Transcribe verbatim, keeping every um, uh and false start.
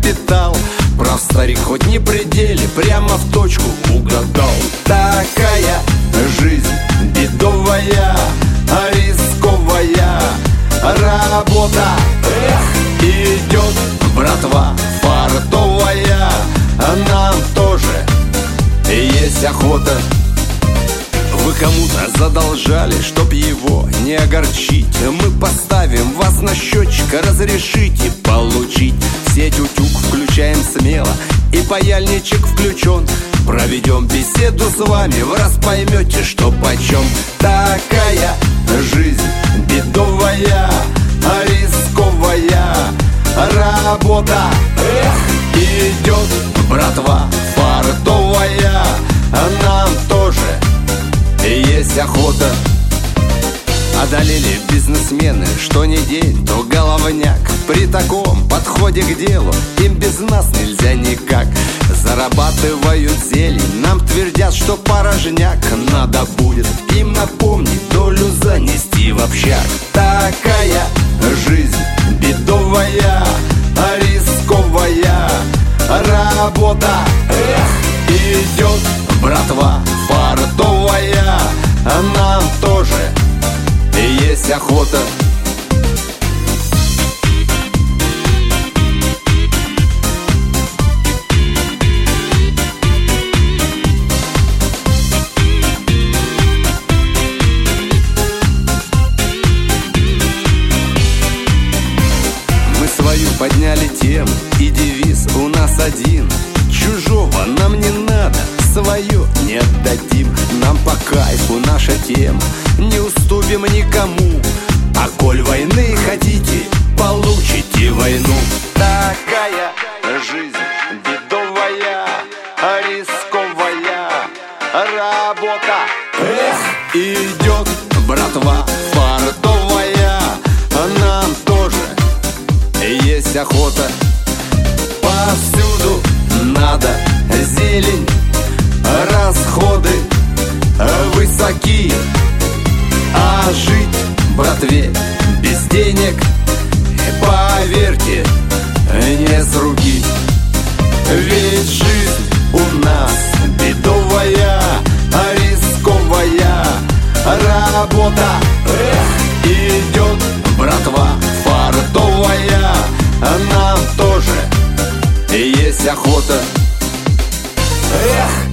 капитал. Прав старик, хоть не пределе, прямо в точку угадал. Такая жизнь бедовая, рисковая работа. Эх, идет братва фартовая, нам тоже есть охота. Вы кому-то задолжали, чтоб его не огорчить, мы поставим вас на счетчик, разрешите получить. В сеть утюг включаем смело, и паяльничек включен. Проведем беседу с вами, вы раз поймете, что почем. Такая жизнь бедовая, рисковая работа. Эх, идет братва фартовая, нам тоже есть охота. Одолели бизнесмены, что не день, то головняк. При таком подходе к делу им без нас нельзя никак. Зарабатывают зелень, нам твердят, что порожняк. Надо будет им напомнить, долю занести в общак. Такая жизнь бедовая, рисковая работа. Эх, идет братва фартовая, нам тоже есть охота. Мы свою подняли тему, и девиз у нас один: чужого нам не надо, свое не отдадим. Нам по кайфу наша тема, не уступим никому. А коль войны хотите, получите войну. Такая жизнь бедовая, рисковая работа. Эх, идет братва фартовая, нам тоже есть охота. Повсюду надо зелень, расходы высоки, а жить братве без денег, поверьте, не с руки. Ведь жизнь у нас бедовая, рисковая работа. Эх, идет братва фартовая, нам тоже есть охота. Эх,